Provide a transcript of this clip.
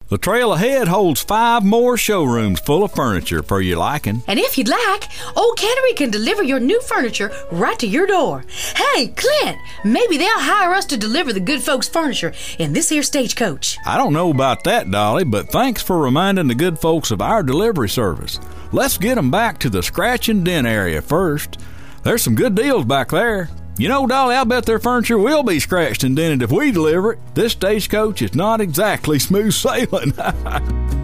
The trail ahead holds 5 more showrooms full of furniture for your liking. And if you'd like, Old Cannery can deliver your new furniture right to your door. Hey, Clint, maybe they'll hire us to deliver the good folks' furniture in this here stagecoach. I don't know about that, Dolly, but thanks for reminding the good folks of our delivery service. Let's get them back to the scratch and dent area first. There's some good deals back there. You know, Dolly, I bet their furniture will be scratched and dented if we deliver it. This stagecoach is not exactly smooth sailing.